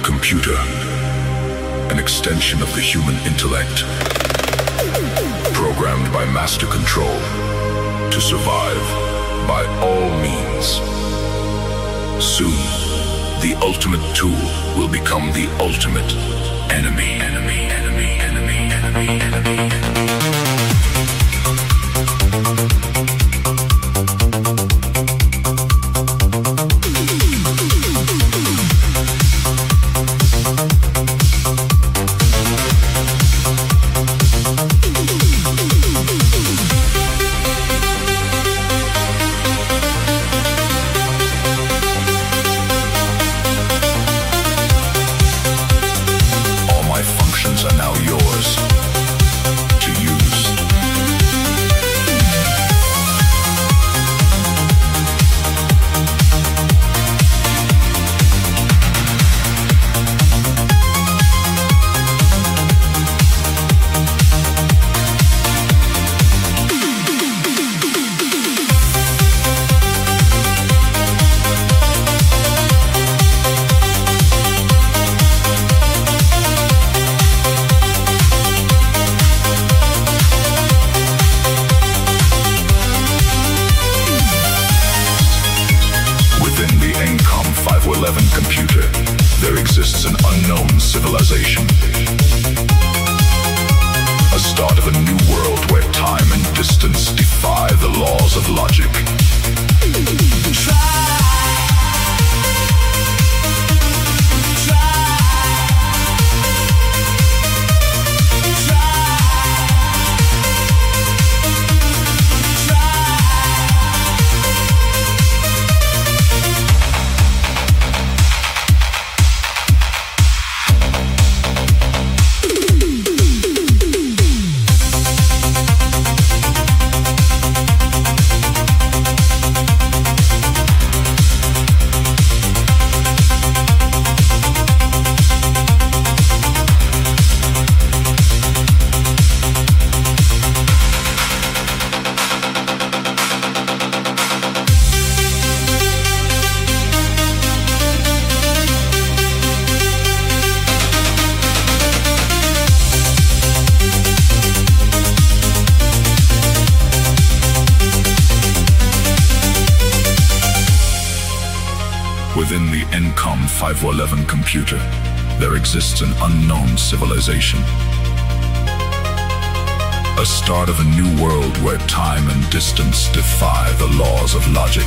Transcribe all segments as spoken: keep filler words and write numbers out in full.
computer, an extension of the human intellect, programmed by master control to survive by all means. Soon, the ultimate tool will become the ultimate enemy, enemy, enemy, enemy, enemy, enemy. Within the N COM five eleven computer, there exists an unknown civilization. A start of a new world where time and distance defy the laws of logic.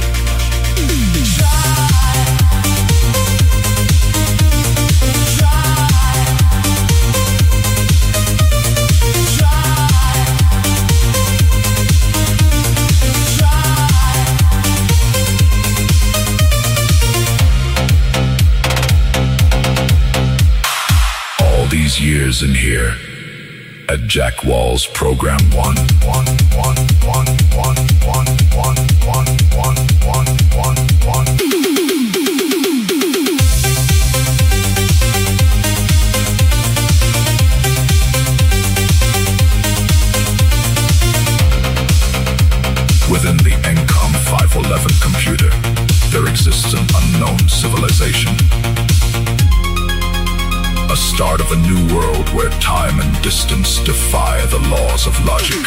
These years in here at Jack Wall's program one one one one one one one one one one one one. Within the N COM five eleven computer, there exists an unknown civilization. A start of a new world where time and distance defy the laws of logic.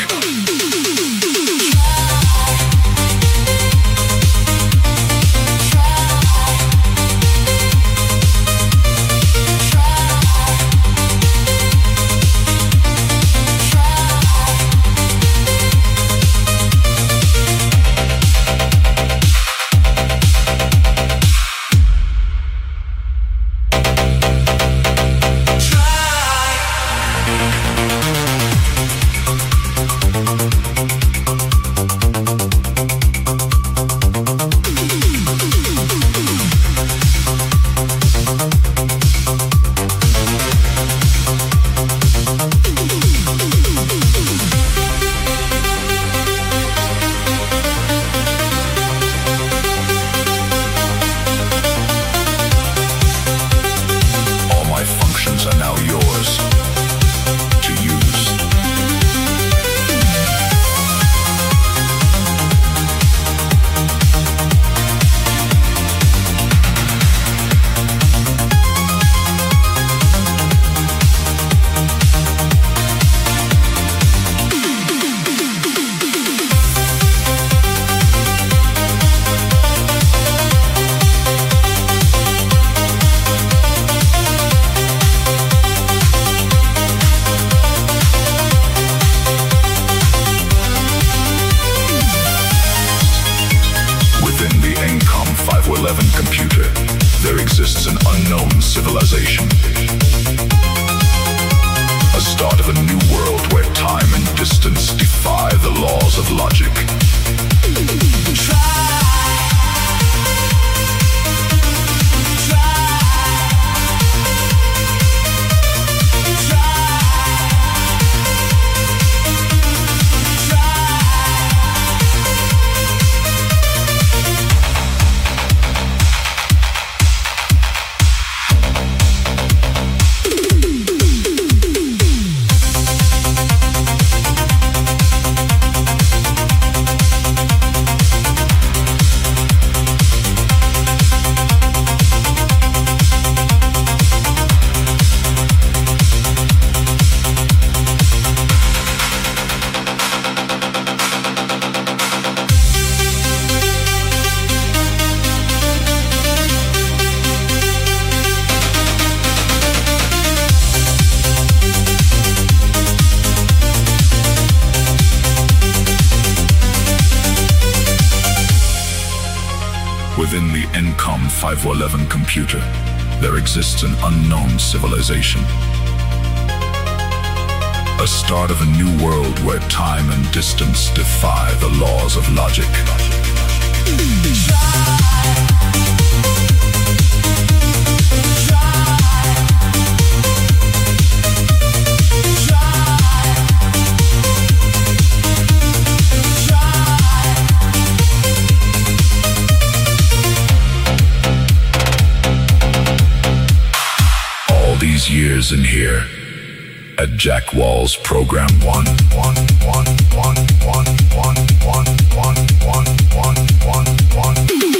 eleven computer, there exists an unknown civilization. A start of a new world where time and distance defy the laws of logic. Try. Within the N COM five eleven computer, there exists an unknown civilization. A start of a new world where time and distance defy the laws of logic. These years in here at Jack Wall's program one one one one one one one one one one one one.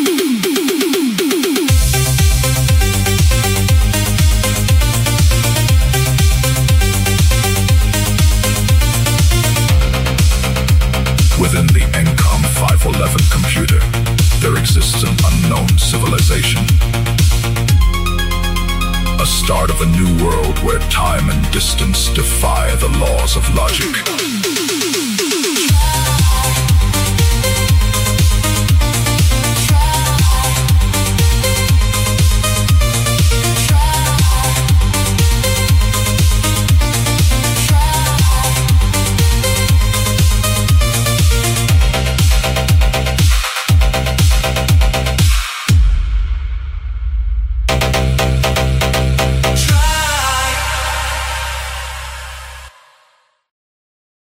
Within the N COM five eleven computer, there exists an unknown civilization. A start of a new world where time and distance defy the laws of logic.